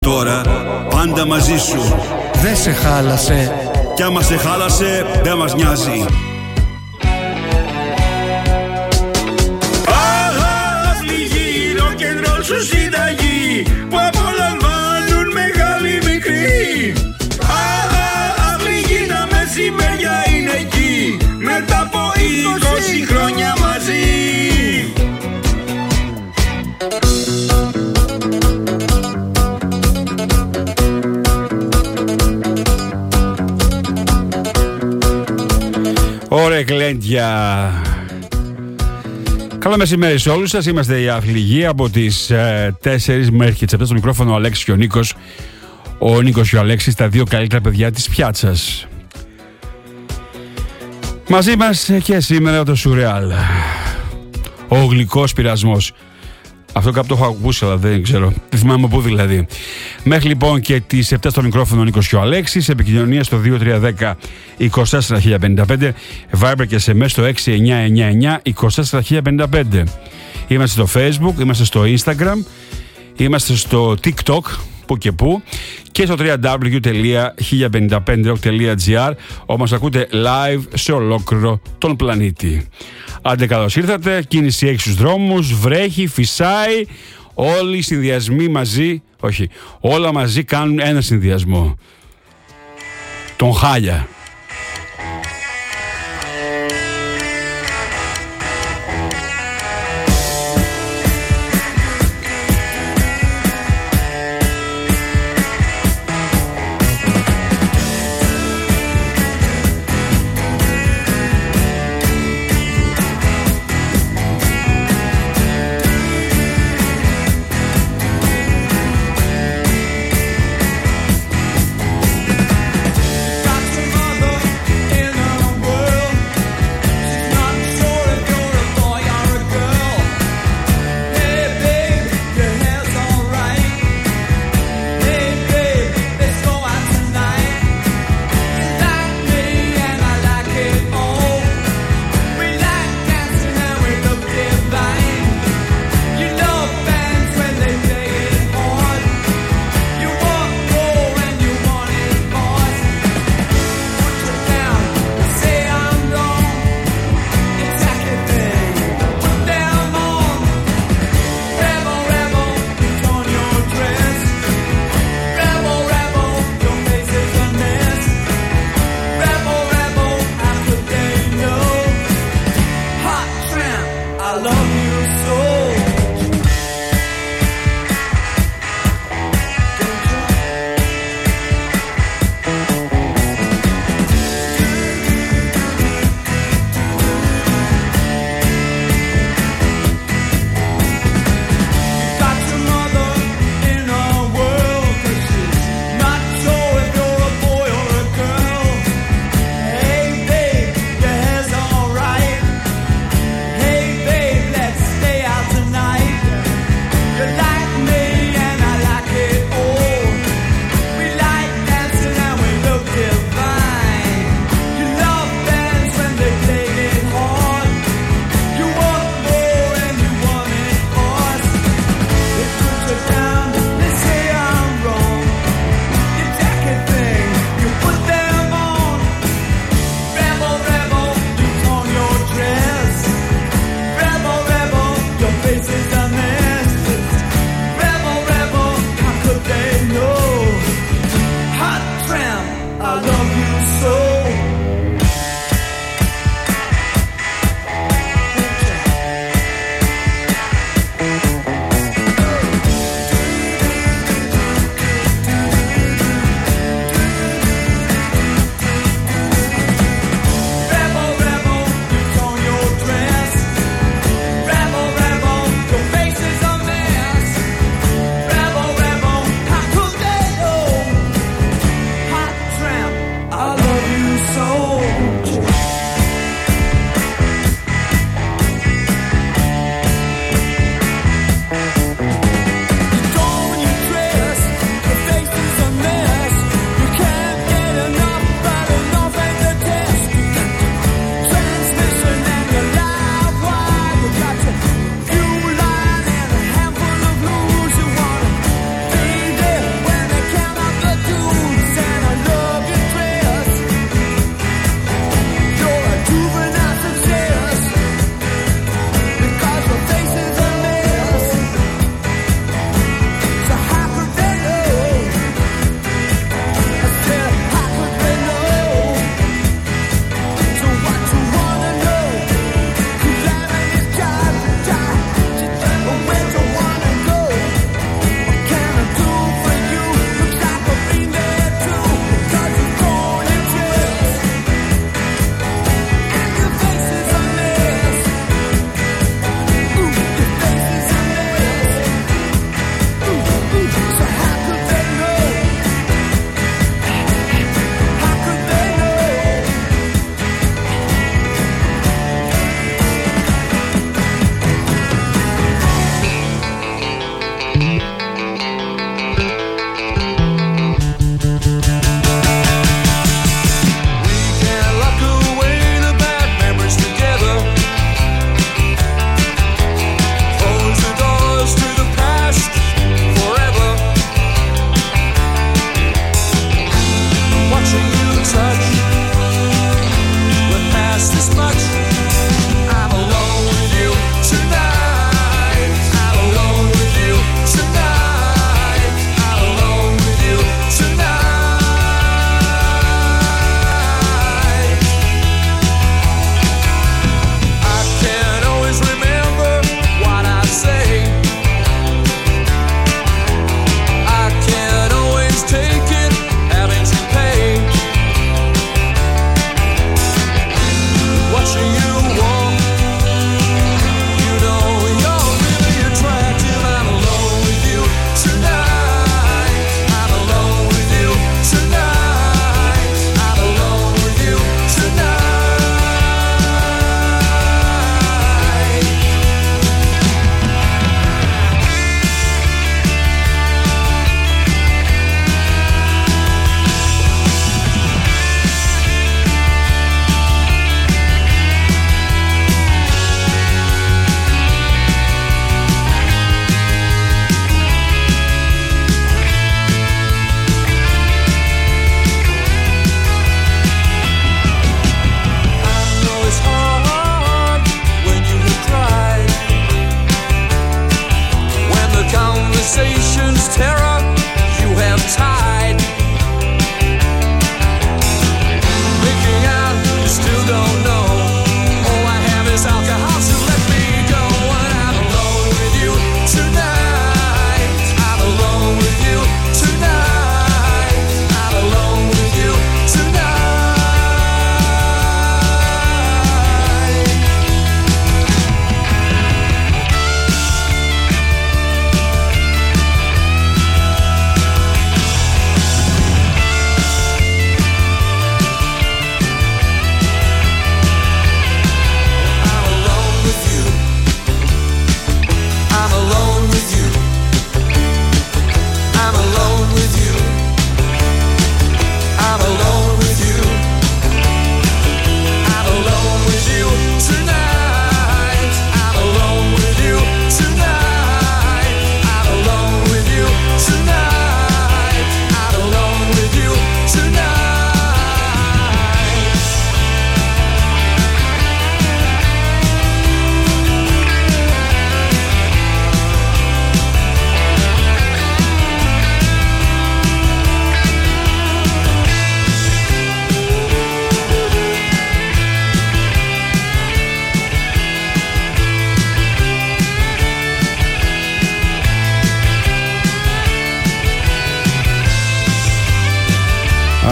τώρα, πάντα μαζί σου. Δεν σε χάλασε. Κι άμα σε χάλασε, δεν μας νοιάζει. Πληγή, ροκεντρόλ σου συνταγή, που απολαμβάνουν μεγάλοι μικροί. Πληγή, τα μεσημέρια είναι εκεί, μετά από 20 χρόνια μαζί. Ωραία κλέντια. Καλό μεσημέρι σε όλους σας. Είμαστε η Αφληγή από τις 4 μέχρι και τις 7 στο μικρόφωνο ο Αλέξης και ο Νίκος. Ο Νίκος και ο Αλέξης, τα δύο καλύτερα παιδιά της πιάτσας. Μαζί μας και σήμερα το Σουρεάλ. Ο γλυκός πειρασμός. Αυτό κάπου το έχω ακούσει, αλλά δεν ξέρω. Δεν θυμάμαι πού δηλαδή. Μέχρι λοιπόν και τις 7 στο μικρόφωνο ο Νίκος και ο Αλέξης. Επικοινωνία στο 2310 24055. Viber και SMS στο 6999 24055. Είμαστε στο Facebook, είμαστε στο Instagram, είμαστε στο TikTok, που και που, και στο www.1055.gr, όπου μας ακούτε live σε ολόκληρο τον πλανήτη. Άντε καλώς ήρθατε, κίνηση έχει στους δρόμους, βρέχει, φυσάει, όλοι οι συνδυασμοί μαζί, όχι, όλα μαζί κάνουν ένα συνδυασμό. Τον χάλια. Got some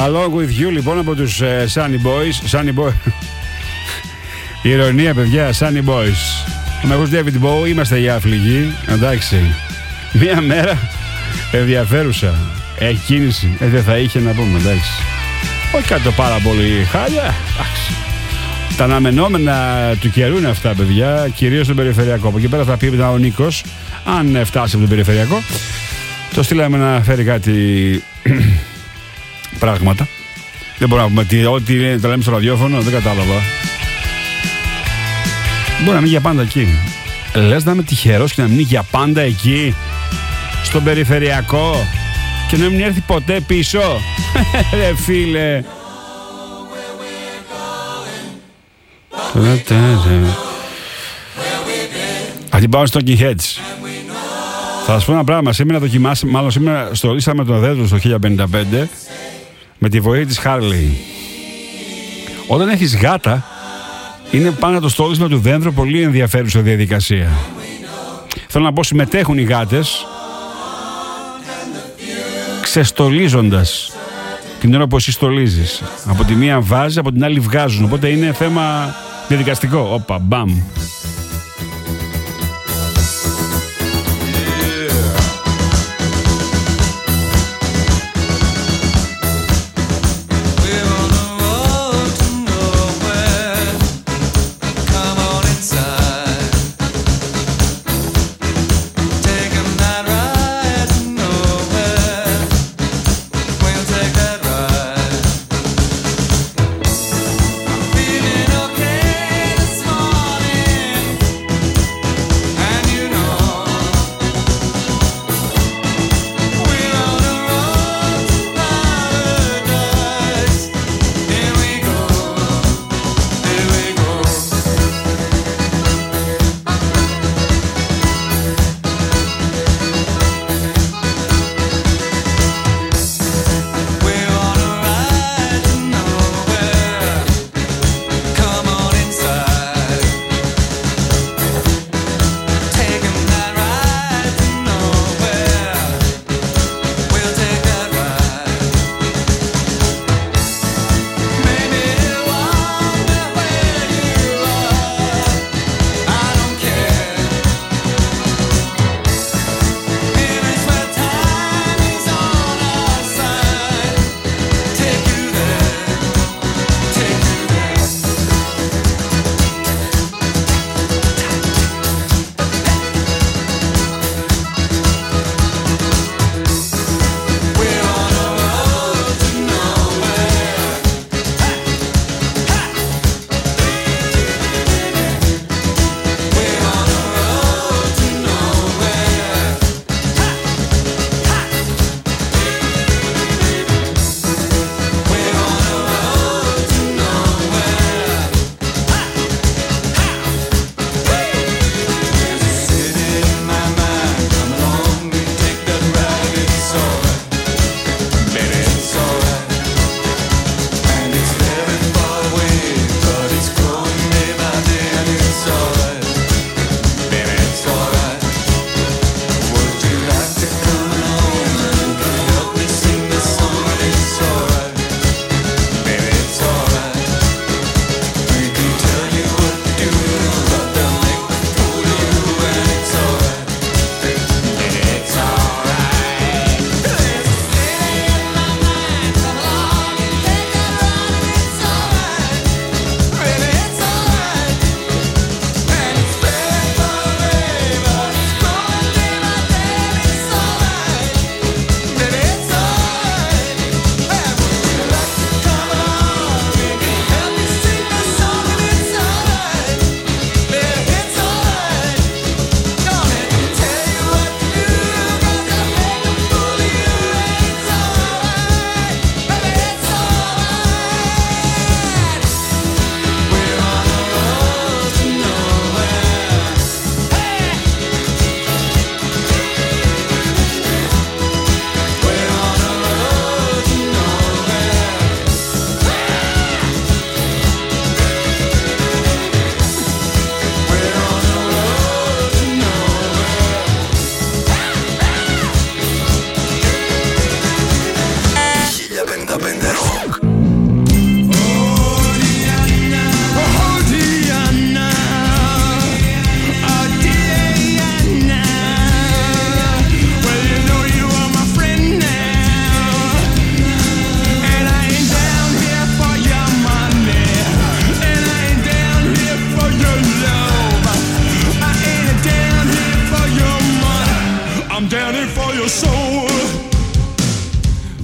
Along with you, λοιπόν, από τους Sunny Boys. Sunny Boy. Ηρωνία, παιδιά, Sunny Boys. Με ακούς David Bowie, είμαστε για αφληγή. Εντάξει. Μία μέρα ενδιαφέρουσα. Κίνηση. Δεν θα είχε να πούμε, εντάξει. Όχι κάτι το πάρα πολύ χάλια. Εντάξει. Τα αναμενόμενα του καιρού είναι αυτά, παιδιά. Κυρίως στον περιφερειακό. Από εκεί πέρα θα πει μετά ο Νίκος, αν φτάσει από τον περιφερειακό. Το στείλαμε να φέρει κάτι πράγματα. Δεν μπορούμε να πούμε ό,τι το λέμε στο ραδιόφωνο, δεν κατάλαβα. Μπορεί να μην για πάντα εκεί. Λες να είμαι τυχερός και να μην για πάντα εκεί, στον περιφερειακό, και να μην έρθει ποτέ πίσω. Ρε φίλε. Αυτή πάμε στο Talking Heads. Θα σας πω ένα πράγμα. Σήμερα δοκιμάσαμε, μάλλον σήμερα στολίσαμε το δέντρο στο 1055 με τη βοήθεια της Χάρλεϊ. Όταν έχεις γάτα, είναι πάνω το στόλισμα του δέντρου πολύ ενδιαφέρουσα διαδικασία. Θέλω να πω, συμμετέχουν οι γάτες ξεστολίζοντας την ώρα που εσύ στολίζεις. Από τη μία βάζει, από την άλλη βγάζουν. Οπότε είναι θέμα διαδικαστικό. Όπα, μπαμ.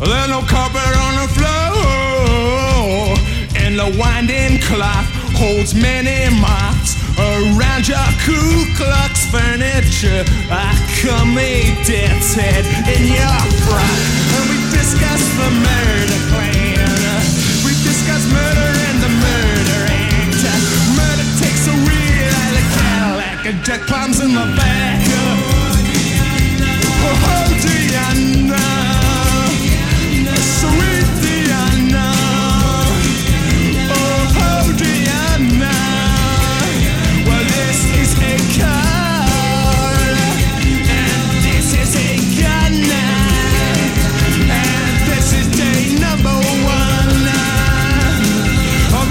There's no carpet on the floor, and the winding clock holds many marks around your Ku Klux furniture. I come a death's head in your frock, and we discuss the murder plan. We discuss murder and the murder act. Murder takes a wheel out of Cadillac, and Jack climbs in the back. Oh, Diana, sweet Diana. Oh, Diana. Well, this is a call, and this is a gun, and this is day number one. Oh,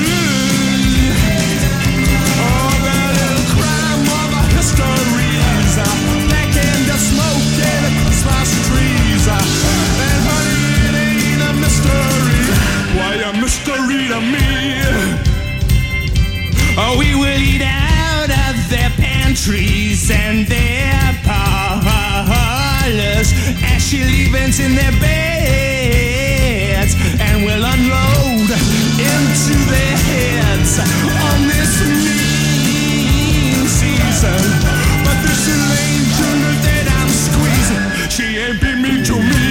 that little crime of our histories, black and the smoke and the Christmas trees, and honey, it ain't a mystery. Why a mystery to me? Oh, we will eat out of their pantries and their parlors, ashy leavings in their beds, and we'll unload into their heads on this mean season. But this Elaine Jr. that I'm squeezing, she ain't been mean to me.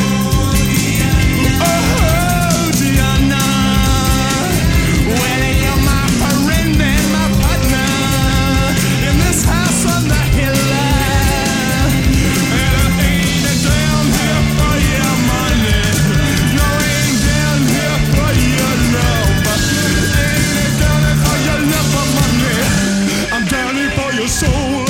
Oh, Diana, well, you're my friend and my partner in this house on the hill, and I ain't down here for your money. No, I ain't down here for your love. Ain't down here for your love or money. I'm down here for your soul.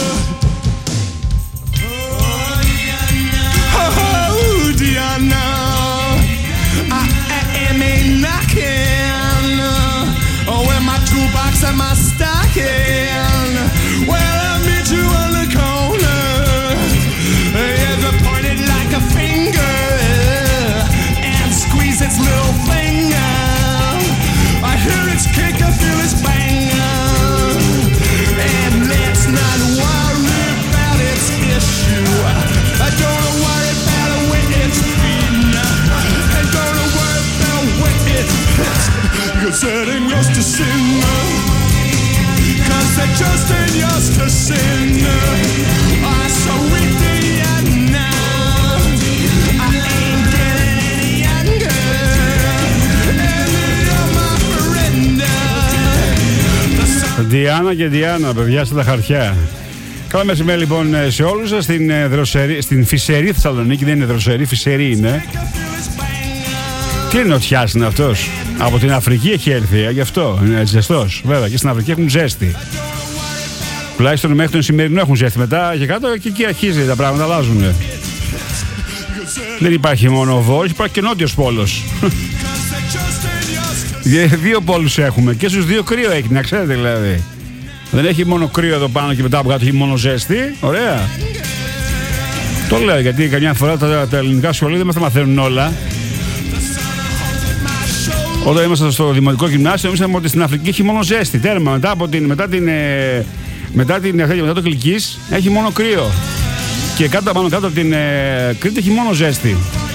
Oh, Diana, I am a knocking. Oh, with my toolbox and my stocking. Well, I meet you on the corner. Ever pointed like a finger and squeeze its little finger. I hear its kick, I feel its bang. And let's not worry about its issue. I don't worry about where it's been. I don't worry about where it fits. Cause it ain't yours to sin. Cause it just ain't yours to sin. I so weak Diana, I ain't getting any younger. And you're my friend. Διάνα και Διάνα, παιδιά, στα χαρτιά. Καλό μεσημέρι λοιπόν σε όλους σας στην Φυσερή Θεσσαλονίκη. Δεν είναι Δροσερή, Φυσερή είναι. Τι είναι νοτιάς είναι αυτός? Από την Αφρική έχει έρθει, γι' αυτό είναι ζεστός. Βέβαια και στην Αφρική έχουν ζέστη. Τουλάχιστον μέχρι τον σημερινό έχουν ζέστη. Μετά και κάτω και εκεί αρχίζει τα πράγματα, αλλάζουν. Δεν υπάρχει μόνο ο Βόρειος, υπάρχει και νότιος πόλος. Δύο πόλους έχουμε και στους δύο κρύο έχει, να ξέρετε δηλαδή. Δεν έχει μόνο κρύο εδώ πάνω και μετά από κάτω έχει μόνο ζέστη. Ωραία. Το λέω γιατί καμιά φορά τα ελληνικά σχολεία δεν μας τα μαθαίνουν όλα. Όταν ήμασταν στο δημοτικό γυμνάσιο, νομίζαμε ότι στην Αφρική έχει μόνο ζέστη. Τέρμα. Μετά το Κλικής έχει μόνο κρύο. Και πάνω κάτω από την Κρήτη έχει μόνο ζέστη.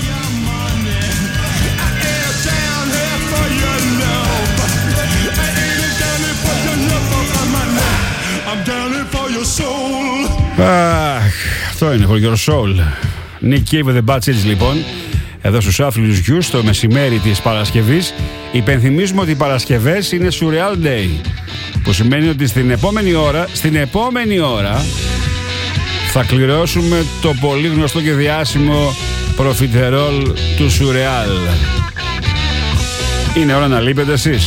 Αυτό είναι for your soul. Nick Cave with the Bad Seeds λοιπόν. Εδώ στους άθλιους γιους το μεσημέρι της Παρασκευής. Υπενθυμίζουμε ότι οι Παρασκευές είναι Surreal Day, που σημαίνει ότι στην επόμενη ώρα θα κληρώσουμε το πολύ γνωστό και διάσημο προφιτερόλ του Surreal. Είναι ώρα να λείπετε εσείς.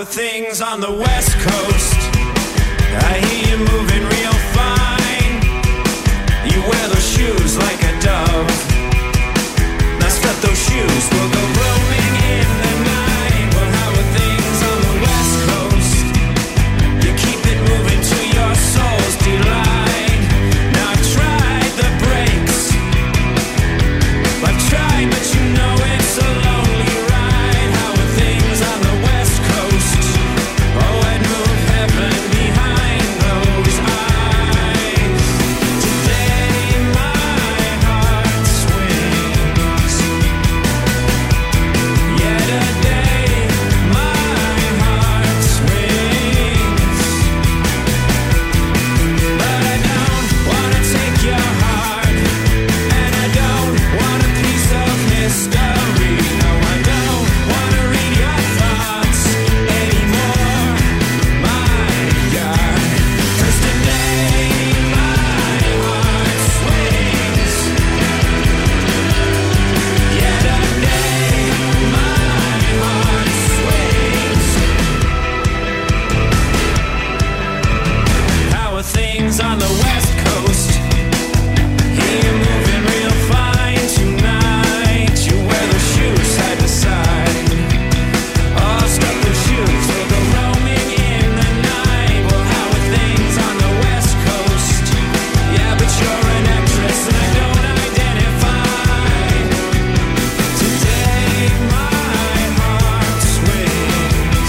are things on the West Coast? I hear you moving real fine. You wear those shoes like a dove. Now step those shoes, we'll go roaming in the night. Well, how are things on the West Coast? You keep it moving to your soul's delight. Now I've tried the brakes. I've tried, but you know it's a lonely ride. How are things on the West Coast? Oh, I'd move heaven behind those eyes. Today my heart swings. Yet today my heart swings. But I don't wanna take your heart, and I don't want a piece of history. No, I don't wanna read your thoughts anymore. My God, 'cause today my heart swings. Yeah, today my heart swings. How are things on the West Coast? Hear you moving real fine tonight. You wear those shoes side to side. Oh, step those shoes, we'll go roaming in the night. Well, how are things on the West Coast? Yeah, but you're an actress and I don't identify. Today my heart swings.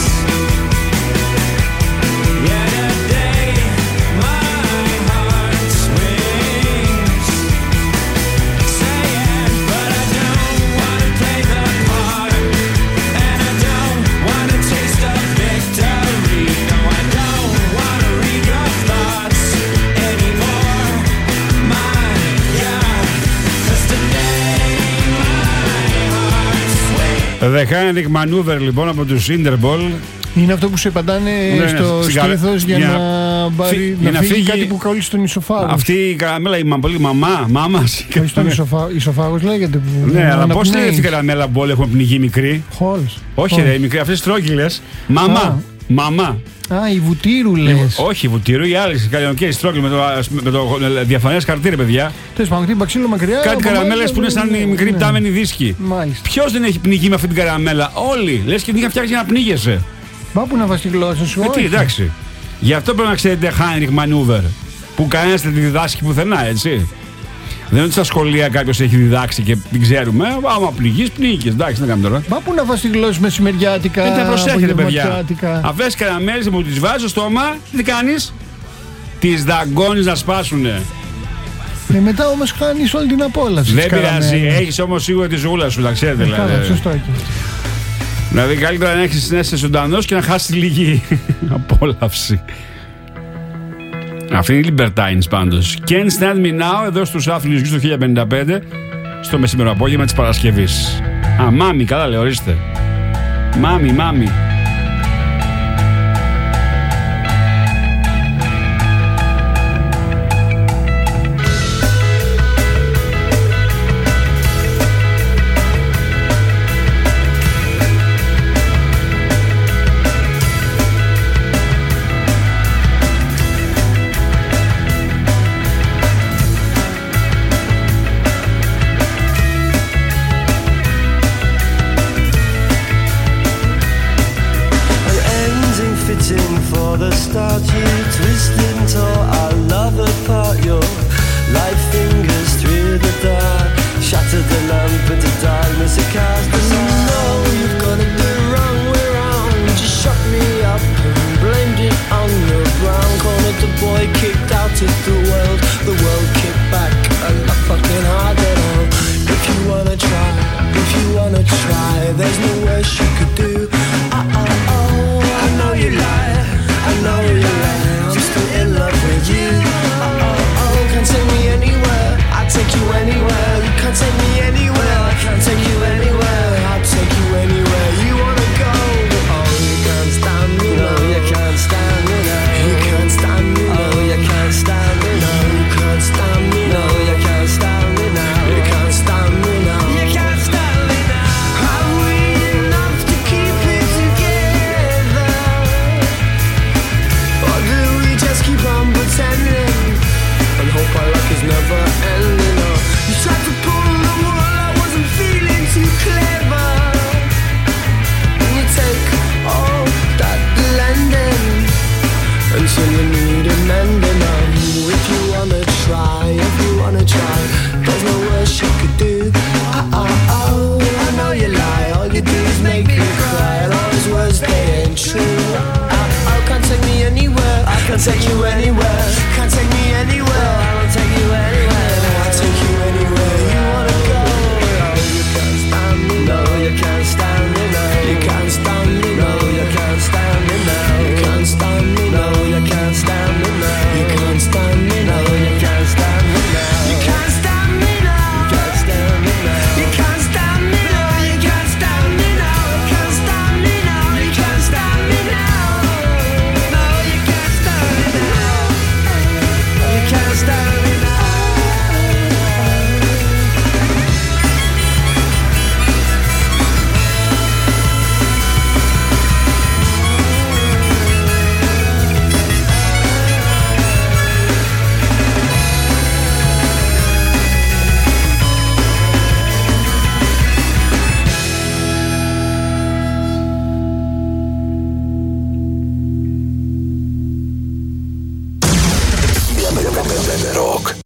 Yeah, today my heart swings. Saying, but I don't wanna play the part, and I don't wanna taste of victory. No, I don't wanna read your thoughts anymore. My God, 'cause today my heart swings. The Heinrich Maneuver λοιπόν από τους Interpol. Είναι αυτό που σε πατάνε στο στήθος για να φύγει κάτι που κολλήσει στον ισοφάγο. Αυτή η καραμέλα, η πολύ μαμά. Όχι στον ισοφάγος λέγεται. Ναι, αλλά πώς λέγεται αυτή η καραμέλα που όλοι έχουν πνιγεί μικρή? Χόλς. Όχι ρε, μικρή, αυτές στρόγγυλες. Μαμά. Α, η βουτύρου λες. Όχι, η βουτύρου, οι άλλες κανονικές στρόγγυλες με το διαφανές χαρτί, ρε παιδιά. Τέλος πάντων, χτύπα ξύλο μακριά. Κάτι καραμέλες που είναι σαν οι μικροί πτάμενοι δίσκοι. Μάλιστα. Ποιος δεν έχει πνιγεί με αυτή την καραμέλα? Όλοι. Λες και την είχα φτιάξει για να πνίγεσαι. Μπα που να βάζει τη γλώσσα σου. Τι, εντάξει. Γι' αυτό πρέπει να ξέρετε Heinrich Maneuver. Που κανένας δεν τη διδάσκει πουθενά, έτσι. Δεν είναι ότι στα σχολεία κάποιος έχει διδάξει και την ξέρουμε. Άμα πνιγείς, πνίγεις. Εντάξει, δεν κάνουμε τώρα. Μπα που να βάζει τη γλώσσα μεσημεριάτικα. Δεν προσέχετε, παιδιά. Αυτές τις καραμέλες που τις βάζεις στο στόμα, τι κάνεις? Τις δαγκώνεις να σπάσουνε. Μετά όμως χάνεις όλη την απόλαυση. Δεν πειράζει. Έχεις όμως σίγουρα τη ζούλα σου, τα ξέρετε δηλαδή. Σωστό εκεί. Δηλαδή καλύτερα να έχεις να είσαι ζωντανός και να χάσεις λίγη απόλαυση. Αυτή είναι η Libertines πάντως. Can't Stand Me Now εδώ στους Άθλιους Γης το 1055 στο μεσημερό απόγευμα της Παρασκευής. Α, μάμι, καλά λέει, ορίστε. Μάμι.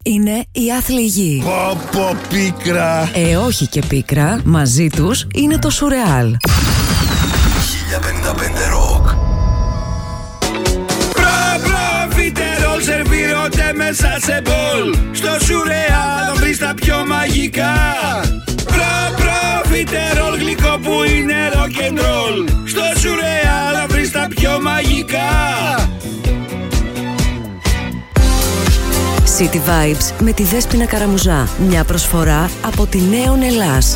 είναι οι άθλοι γη. Πω πίκρα. Όχι και πίκρα, μαζί τους είναι το Σουρεάλ. 1055 Rock. Προφιτερόλ σερβίρονται μέσα σε μπολ. Στο Σουρεάλ θα βρεις τα πιο μαγικά. Προφιτερόλ γλυκό που είναι rock and roll. Στο Σουρεάλ θα βρεις τα πιο μαγικά. City Vibes με τη Δέσποινα Καραμουζά. Μια προσφορά από τη Νέον Ελλάς.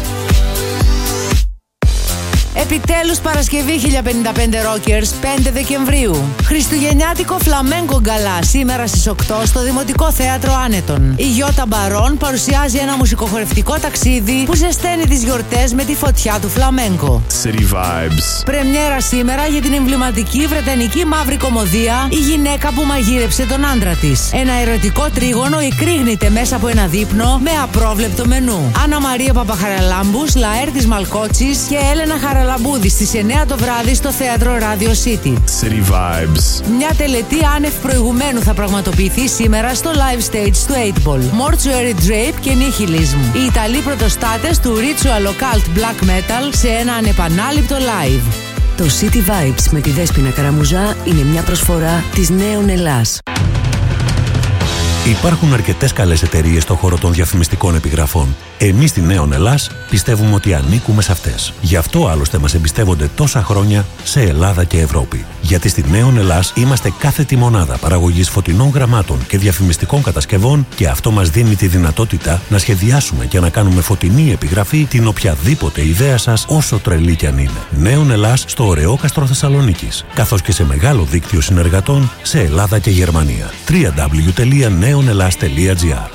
Επιτέλους Παρασκευή 1055 Rockers 5 Δεκεμβρίου. Χριστουγεννιάτικο φλαμέγκο γκαλά σήμερα στις 8 στο Δημοτικό Θέατρο Άνετον. Η Γιώτα Μπαρόν παρουσιάζει ένα μουσικοχορευτικό ταξίδι που ζεσταίνει τις γιορτές με τη φωτιά του φλαμέγκο. City Vibes. Πρεμιέρα σήμερα για την εμβληματική βρετανική μαύρη κομμωδία «Η γυναίκα που μαγείρεψε τον άντρα της». Ένα ερωτικό τρίγωνο εκρήγνεται μέσα από ένα δείπνο με απρόβλεπτο μενού. Άννα Μαρία Παπαχαραλάμπους, Λαέρτης Μαλκότσης και Έλενα Χαραλάμπους στις 9 το βράδυ στο θέατρο Radio City. City Vibes. Μια τελετή άνευ προηγουμένου θα πραγματοποιηθεί σήμερα στο live stage του 8ball. Mortuary Drape και Nihilism. Οι Ιταλοί πρωτοστάτες του Ritual Occult Black Metal σε ένα ανεπανάληπτο live. Το City Vibes με τη Δέσποινα Καραμουζά είναι μια προσφορά της Νέων Ελλάς. Υπάρχουν αρκετές καλές εταιρείες στον χώρο των διαφημιστικών επιγραφών. Εμείς στη Νέον Ελλάς πιστεύουμε ότι ανήκουμε σε αυτές. Γι' αυτό άλλωστε μας εμπιστεύονται τόσα χρόνια σε Ελλάδα και Ευρώπη. Γιατί στη Νέον Ελλάς είμαστε κάθετη μονάδα παραγωγής φωτεινών γραμμάτων και διαφημιστικών κατασκευών και αυτό μας δίνει τη δυνατότητα να σχεδιάσουμε και να κάνουμε φωτεινή επιγραφή την οποιαδήποτε ιδέα σας, όσο τρελή κι αν είναι. Νέον Ελλάς στο ωραίο κάστρο Θεσσαλονίκης, καθώς και σε μεγάλο δίκτυο συνεργατών σε Ελλάδα και Γερμανία. www.neonellas.gr.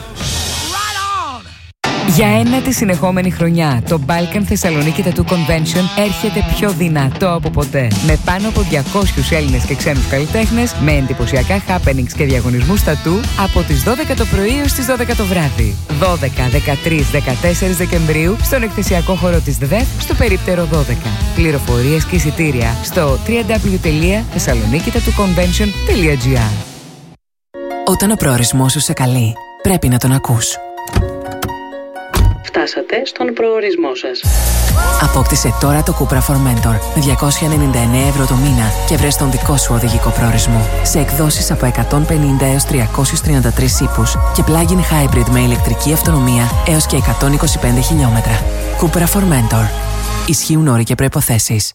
Για ένατη συνεχόμενη χρονιά, το Balkan Θεσσαλονίκη Tattoo Convention έρχεται πιο δυνατό από ποτέ. Με πάνω από 200 Έλληνες και ξένους καλλιτέχνες, με εντυπωσιακά happenings και διαγωνισμούς τατού από τις 12 το πρωί έως τις 12 το βράδυ. 12, 13, 14 Δεκεμβρίου στον εκθεσιακό χώρο της ΔΔΕΦ στο περίπτερο 12. Πληροφορίες και εισιτήρια στο www.thessaloniki.convention.gr. Όταν ο προορισμός σου σε καλεί, πρέπει να τον ακούς. Φτάσατε στον προορισμό σας. Απόκτησε τώρα το Cupra Formentor με 299 ευρώ το μήνα και βρες τον δικό σου οδηγικό προορισμό. Σε εκδόσεις από 150 έως 333 ύπους και plug-in hybrid με ηλεκτρική αυτονομία έως και 125 χιλιόμετρα. Cupra Formentor. Ισχύουν όροι και προϋποθέσεις.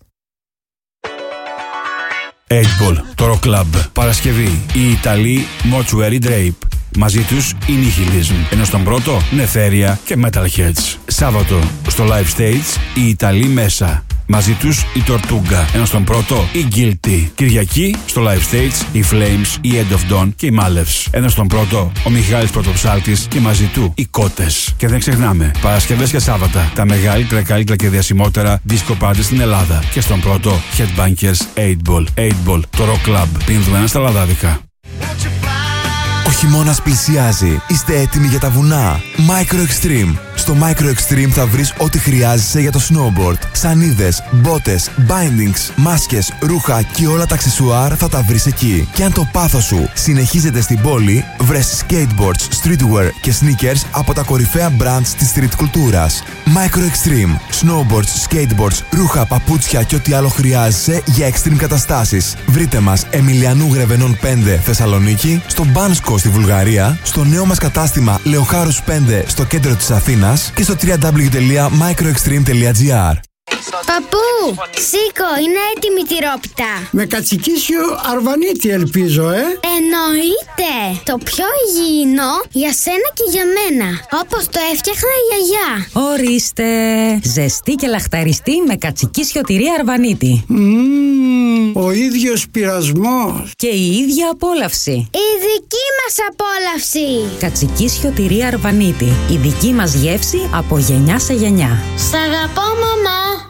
8ball, το Rock Club. Παρασκευή, οι Ιταλοί Mortuary Drape. Μαζί τους η Nihilism, ενώ στον πρώτο Νεφέρια και Metalheads. Σάββατο στο live stage οι Ιταλοί μέσα. Μαζί τους η Tortuga, ενώ στον πρώτο η Guilty. Κυριακή στο live stage οι Flames, η End of Dawn και οι Malevs. Ενώ στον πρώτο ο Μιχάλης Πρωτοψάλτης και μαζί του οι Κότες. Και δεν ξεχνάμε, Παρασκευές και Σάββατα τα μεγαλύτερα, καλύτερα και διασημότερα disco party στην Ελλάδα. Και στον πρώτο Headbangers 8ball. 8ball, το Rock Club. Πίνδουμε ένα στα λαδάδικα. Ο χειμώνας πλησιάζει. Είστε έτοιμοι για τα βουνά? Micro Extreme. Στο Micro Extreme θα βρεις ό,τι χρειάζεσαι για το snowboard. Σανίδες, μπότες, bindings, μάσκες, ρούχα και όλα τα αξεσουάρ θα τα βρεις εκεί. Και αν το πάθος σου συνεχίζεται στην πόλη, βρες skateboards, streetwear και sneakers από τα κορυφαία brands της street κουλτούρας. Micro Extreme. Snowboards, skateboards, ρούχα, παπούτσια και ό,τι άλλο χρειάζεσαι για extreme καταστάσεις. Βρείτε μας Εμιλιανού Γρεβενών 5 Θεσσαλονίκη, στο Μπάνσκο στη Βουλγαρία, στο νέο μας κατάστημα Λεοχάρους 5 στο κέντρο της Αθήνας και στο www.microextreme.gr. Παππού, σήκω, είναι έτοιμη η τυρόπιτα. Με κατσικίσιο αρβανίτη ελπίζω, Εννοείται. Το πιο υγιεινό για σένα και για μένα. Όπως το έφτιαχνα η γιαγιά. Ορίστε. Ζεστή και λαχταριστή με κατσικίσιο τυρί αρβανίτη. Ο ίδιος πειρασμός. Και η ίδια απόλαυση. Η δική μας απόλαυση. Κατσικίσιο τυρί αρβανίτη. Η δική μας γεύση από γενιά σε γενιά. Σ' αγαπώ, μαμά.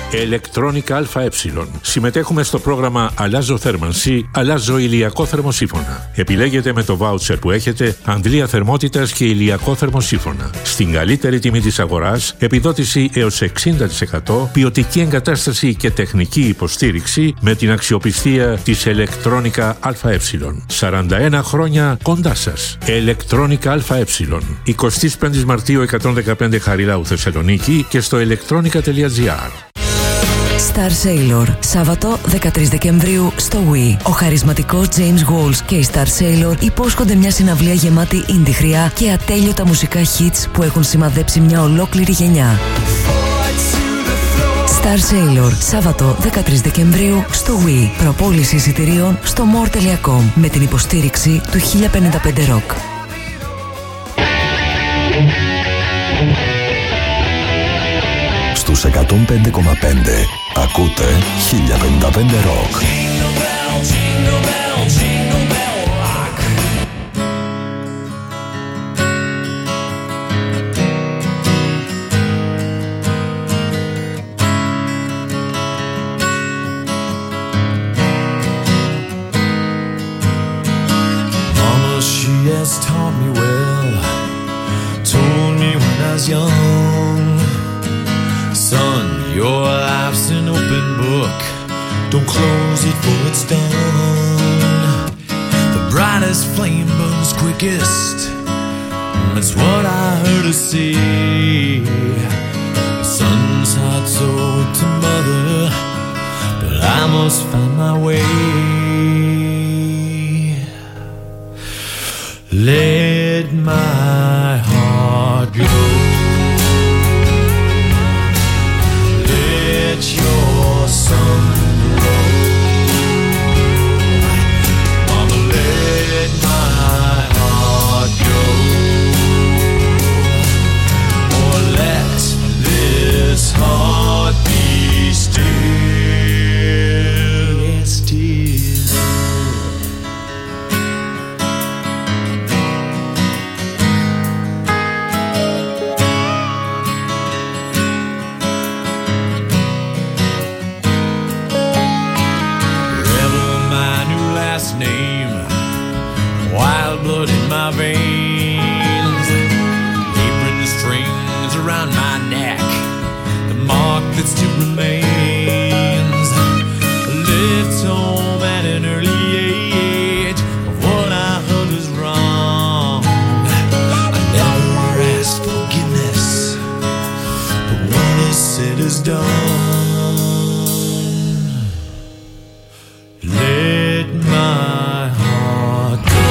Electronica ΑΕ. Συμμετέχουμε στο πρόγραμμα Αλλάζω θέρμανση, αλλάζω ηλιακό θερμοσύφωνα. Επιλέγετε με το βάουτσερ που έχετε αντλία θερμότητας και ηλιακό θερμοσύφωνα. Στην καλύτερη τιμή της αγοράς, επιδότηση έως 60%, ποιοτική εγκατάσταση και τεχνική υποστήριξη με την αξιοπιστία της Electronica ΑΕ. 41 χρόνια κοντά σας. Electronica ΑΕ. 25 Μαρτίου 115 Χαριλάου Θεσσαλονίκη και στο electronica.gr. Star Sailor, Σάββατο 13 Δεκεμβρίου στο Wii. Ο χαρισματικός James Walsh και η Star Sailor υπόσχονται μια συναυλία γεμάτη indie χρειά και ατέλειωτα μουσικά hits που έχουν σημαδέψει μια ολόκληρη γενιά. Star Sailor, Σάββατο 13 Δεκεμβρίου στο Wii. Προπόληση εισιτηρίων στο more.com με την υποστήριξη του 1055 Rock. Στους 105,5 ακούτε 1055 Rock. Mama, she has taught me well, told me when I was young, son, your life's an open book, don't close it for it's done. The brightest flame burns quickest, that's what I heard her say. The son's heart's owed to mother, but I must find my way. Let my heart go. Let your sun grow. Mama, let my heart go. Or let this heart be still. Yes, still. Wild blood in my veins, apron strings around my neck, the mark that still remains. I left home at an early age, of what I heard was wrong. I never asked forgiveness, but what is said is done. Let my heart go.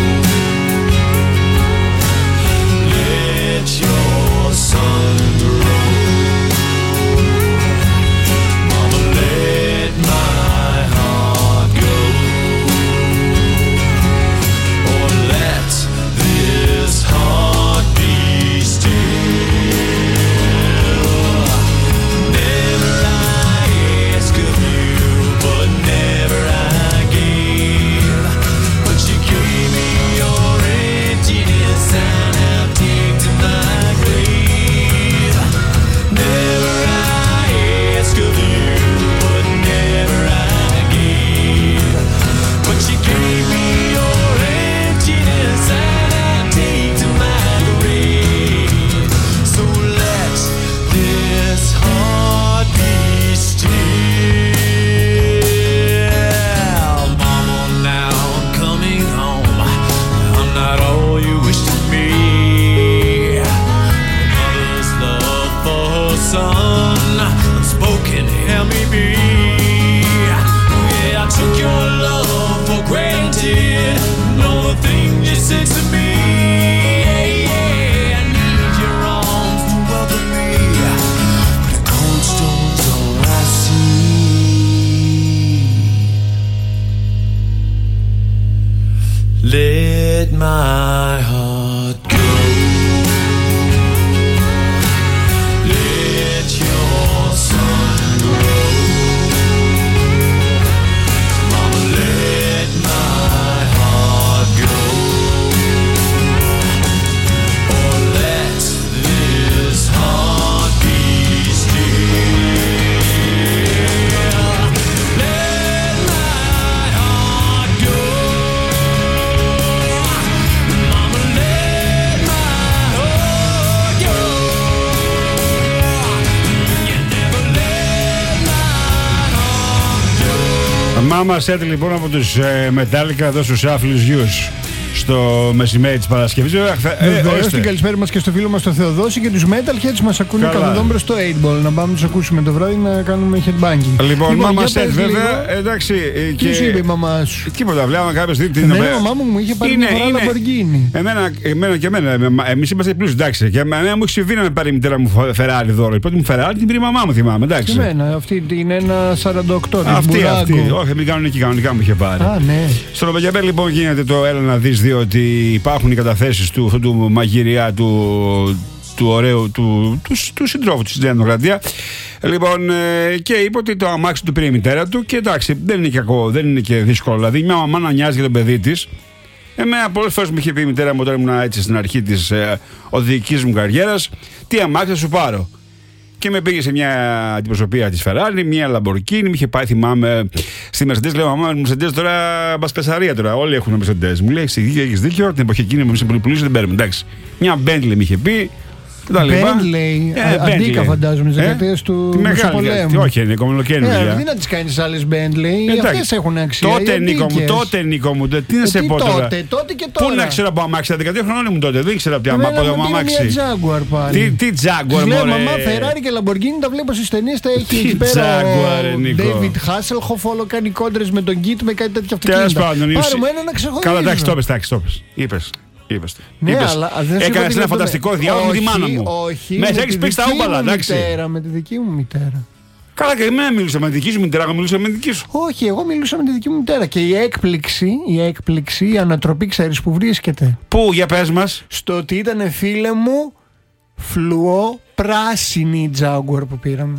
Let your sun grow. Mama, let my heart go. Or let this heart be still. Let Μάμα Σετ λοιπόν από τους Metallica εδώ στους άφιλους γιους στο μεσημέρι της Παρασκευής. Βεβαίως, την καλησπέρα μας και στο φίλο μας το Θεοδόση και τους Metalheads μας ακούνε καθοδόν προς το 8-ball. Να πάμε να τους ακούσουμε το βράδυ να κάνουμε headbanging. Λοιπόν, Μάμα Σετ βέβαια, εντάξει. Τι σου είπε η μαμά σου? Τίποτα, βλέπαμε κάποια στιγμή. Η μαμά μου είχε πάρει μια φορά Lamborghini. Εμένα και εμένα. Εμείς είμαστε πλούσιοι, εντάξει. Και εμένα μου έχει συμβεί να με πάρει η μητέρα μου Ferrari δώρο. Η πρώτη μου Ferrari την πήρε η μαμά μου, θυμάμαι. Εντάξει. Εμένα, αυτή είναι ένα 48. Αυτή. Όχι, μην κάνουν εκεί, κανονικά μου είχε πάρει. Στον Οβεγιαμπέ λοιπόν γίνεται το έλα να δεις, διότι υπάρχουν οι καταθέσεις του μαγειριά του ωραίου του συντρόφου της Νέα Δημοκρατία. Λοιπόν, και είπε ότι το αμάξι του πήρε η μητέρα του και εντάξει, δεν είναι κακό, δεν είναι και δύσκολο. Δηλαδή, μια μαμά να νοιάζει για τον παιδί της. Εμένα πολλές φορές μου είχε πει η μητέρα μου όταν ήμουν έτσι στην αρχή της οδηγικής μου καριέρας, τι αμάξι θα σου πάρω. Και με πήγε σε μια αντιπροσωπεία της Ferrari, μια Lamborghini, μου είχε πάει, θυμάμαι, στη Mercedes. Λέω, μαμά, Mercedes τώρα μπασπεσαρία τώρα. Όλοι έχουν Mercedes. Μου λέει, έχεις δίκιο, την εποχή εκείνη εμείς πολύ πουλήσει, δεν παίρνουμε. Εντάξει. Μια Bentley μου είχε πει. Bentley, αντίκα φαντάζομαι, τις δεκαετίες του Μεσοπολέμου. Όχι, είναι κομμενοκαίνουργια. Δεν να τις κάνεις άλλες Bentley, αυτές έχουν αξία. Τότε Νίκο μου, τι να σε πω τώρα. Τότε και τώρα. Πού να ξέρω από αμάξι, 13 χρονών ήμουν τότε, δεν ήξερα από αμάξι. Μια Jaguar πάλι. Τι Jaguar, μωρέ. Μαμά, Ferrari και Lamborghini τα βλέπω στις ταινίες, τα έχει εκεί πέρα ο David Hasselhoff, όλο κάνει κόντρες με τον Git, με κάτι τέτοια αυτοκίνητα. Πάρε μου ένα να ξεχωρίζω. Καλά, εντάξει, το είπες. Ναι, αλλά έκανες ένα φανταστικό διάλογο με τη μάνα μου. Όχι, μέσα έχεις παίξει τα ούμπαλα, εντάξει. Με τη δική μου μητέρα. Καλά, και εμένα μίλησα με τη δική σου μητέρα, εγώ μιλούσα με τη δική σου. Όχι, εγώ μιλούσα με τη δική μου μητέρα. Και η έκπληξη, η ανατροπή, ξέρεις που βρίσκεται. Πού, για πες μας. Στο ότι ήταν, φίλε μου, φλουό πράσινη Jaguar που πήραμε.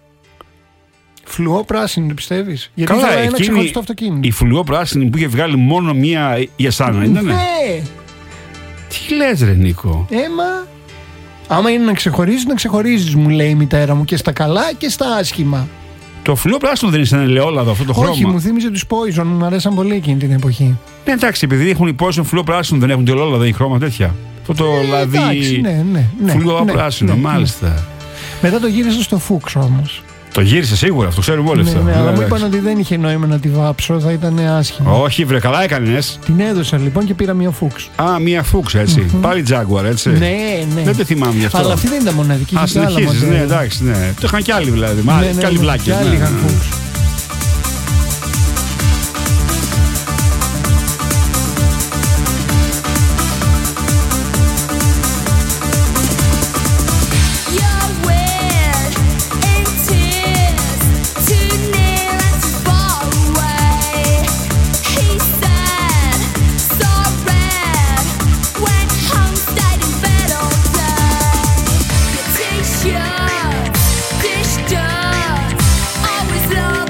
Φλουό πράσινη, το πιστεύεις? Γιατί καλά, ήθελα ένα ξεχωριστό αυτοκίνητο. Η φλουό πράσινη που είχε βγάλει μόνο μία για σάνα, ήτανε. Ναι. Τι λες ρε Νίκο? Άμα είναι να ξεχωρίζεις, μου λέει η μητέρα μου, και στα καλά και στα άσχημα. Το φλουό πράσινο δεν είναι ελαιόλαδο αυτό το χρώμα? Όχι, μου θύμιζε τους Poison, μου αρέσαν πολύ εκείνη την εποχή. Ναι, εντάξει, επειδή έχουν οι Poison φλουό πράσινο, δεν έχουν το ελαιόλαδο ή χρώμα τέτοια. Αυτό το λαδί. Ναι, φλουό πράσινο, μάλιστα. Μετά το γύρισα στο Φούξ όμως. Το γύρισε σίγουρα, αυτό ξέρουμε όλοι αυτά. Ναι, αλλά μου είπαν ότι δεν είχε νόημα να τη βάψω, θα ήταν άσχημα. Όχι, βρε, καλά έκανες. Την έδωσα λοιπόν και πήρα μια Φούξ. Α, μια Φούξ, έτσι. Πάλι Jaguar, έτσι. Ναι. Δεν το θυμάμαι γι' αυτό. Αλλά αυτή δεν ήταν μοναδική. Α, συνεχίζεις, ναι, εντάξει, ναι. Το είχαν κι άλλοι δηλαδή. Κι άλλοι βλάκες. Κι άλλοι είχαν Φούξ. Always love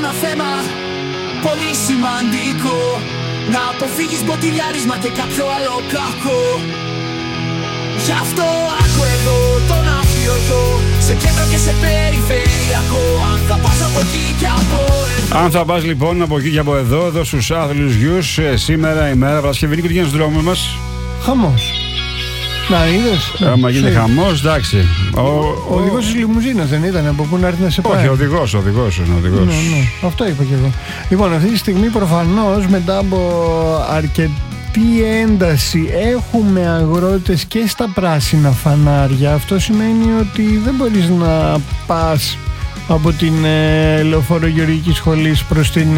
ένα θέμα πολύ σημαντικό. Να αποφύγεις μποτιλιάρισμα και κάποιο άλλο κακό. Γι' αυτό άκου εδώ τον αφιωτό, σε κέντρο και σε περιφερειακό. Αν θα πας από εκεί και από εδώ. Αν θα πας λοιπόν από εκεί και από εδώ, εδώ στους άθλιους γιους, σήμερα ημέρα Παρασκευή, και τι γίνεται στους δρόμους μας? Χαμός. Να είδες. Άμα γίνεται χαμός, εντάξει. Ο οδηγός της λιμουζίνας δεν ήταν από πού να έρθει να σε πάει? Όχι, οδηγός. Ναι. Αυτό είπα και εγώ. Λοιπόν, αυτή τη στιγμή προφανώς μετά από αρκετή ένταση έχουμε αγρότες και στα πράσινα φανάρια. Αυτό σημαίνει ότι δεν μπορείς να πας από την Λεωφόρο Γεωργικής Σχολής προς την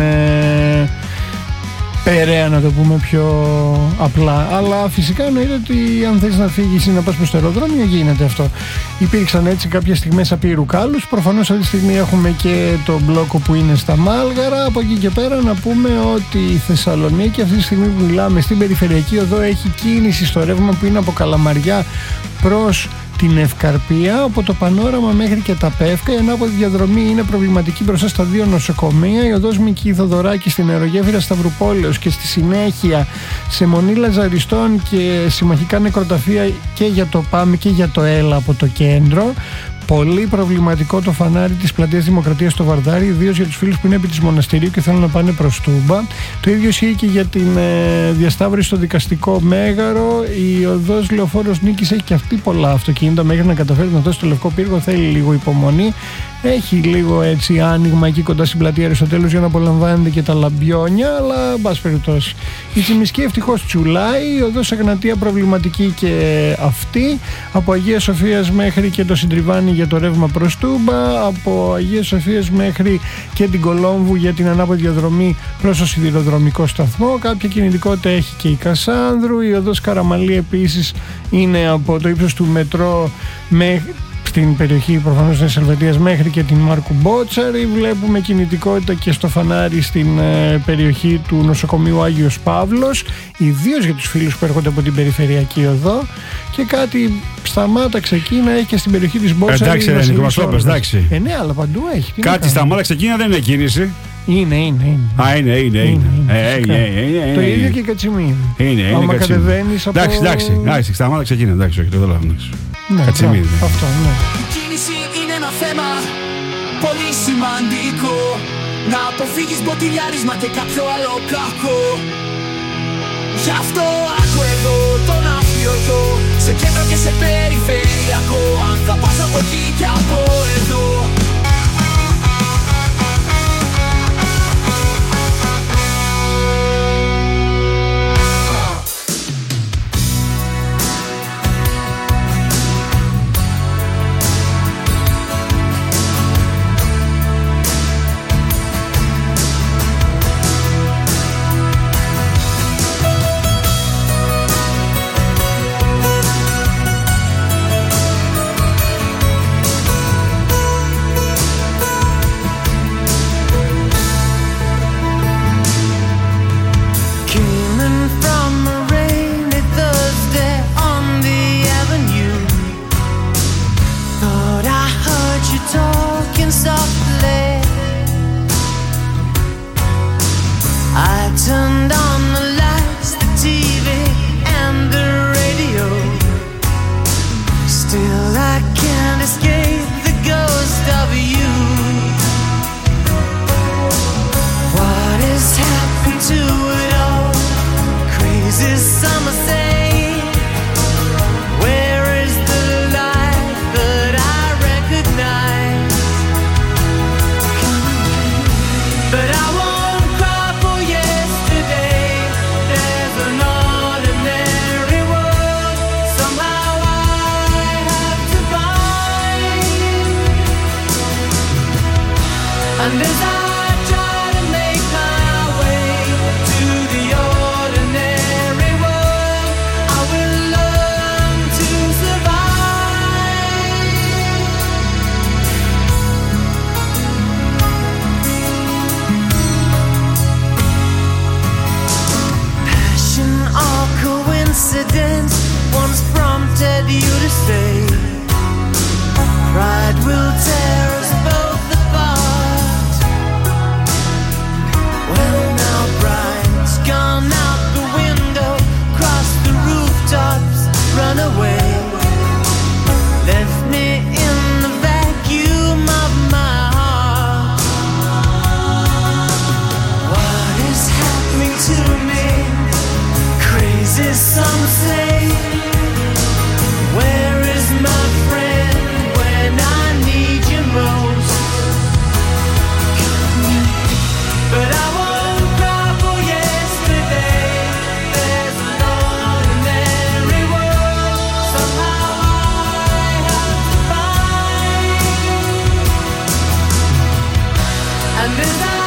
Περαία, να το πούμε πιο απλά. Αλλά φυσικά εννοείται ότι αν θες να φύγεις ή να πας προς το αεροδρόμιο, γίνεται αυτό. Υπήρξαν έτσι κάποιες στιγμές απείρου κάλους. Προφανώς αυτή τη στιγμή έχουμε και το μπλόκο που είναι στα Μάλγαρα. Από εκεί και πέρα να πούμε ότι η Θεσσαλονίκη αυτή τη στιγμή που μιλάμε στην περιφερειακή οδό έχει κίνηση στο ρεύμα που είναι από Καλαμαριά προς την Ευκαρπία, από το Πανόραμα μέχρι και τα Πεύκα. Η ανάποδη διαδρομή είναι προβληματική μπροστά στα δύο νοσοκομεία. Η οδός Μική Θοδωράκη στην Αερογέφυρα Σταυρουπόλεως και στη συνέχεια σε Μονή Λαζαριστών και συμμαχικά νεκροταφεία και για το ΠΑΜ και για το ΕΛΑ από το κέντρο. Πολύ προβληματικό το φανάρι της Πλατείας Δημοκρατίας στο Βαρδάρι, ιδίως για τους φίλους που είναι επί της Μοναστηρίου και θέλουν να πάνε προς Τούμπα. Το ίδιο ισχύει και για την διασταύρωση στο Δικαστικό Μέγαρο. Η οδός Λεωφόρος Νίκης έχει και αυτή πολλά αυτοκίνητα. Μέχρι να καταφέρει να δώσει το Λευκό Πύργο θέλει λίγο υπομονή. Έχει λίγο έτσι άνοιγμα εκεί κοντά στην πλατεία Αριστοτέλους για να απολαμβάνετε και τα λαμπιόνια, αλλά εν πάση περιπτώσει. Η Τσιμισκή ευτυχώς τσουλάει, η οδός Αγνατία προβληματική και αυτή. Από Αγία Σοφίας μέχρι και το Συντριβάνι για το ρεύμα προς Τούμπα, από Αγία Σοφίας μέχρι και την Κολόμβου για την ανάποδη διαδρομή προς το σιδηροδρομικό σταθμό. Κάποια κινητικότητα έχει και η Κασάνδρου. Η οδός Καραμαλή επίσης είναι από το ύψος του μετρό μέχρι στην περιοχή προφανώς της Ελβετίας μέχρι και την Μάρκου Μπότσαρη. Βλέπουμε κινητικότητα και στο φανάρι στην περιοχή του νοσοκομείου Άγιος Παύλος, ιδίως για τους φίλους που έρχονται από την περιφερειακή οδό. Και κάτι σταμάτα ξεκίνα έχει και στην περιοχή της Μπότσαρη. Εντάξει, δεν είναι μας εντάξει. Ναι, αλλά παντού έχει. Κάτι σταμάτα ξεκίνα δεν είναι κίνηση. Είναι. Α, είναι. Το ίδιο και η Κατσιμίδη. Είναι κατεβαίνεις από... Εντάξει, σταμάτα ξεκίνα, εντάξει, όχι, το δω. Κατσιμίδη. Αυτό, ναι. Η κίνηση είναι ένα θέμα πολύ σημαντικό. Να αποφύγεις μποτιλιάρισμα και κάποιο άλλο κακό. Γι' αυτό άκου εδώ τον αφιωτό, σε κέντρο και σε περιφερειακό. Αν θα πας από εκεί και από εδώ. Pride will tear us both apart. under the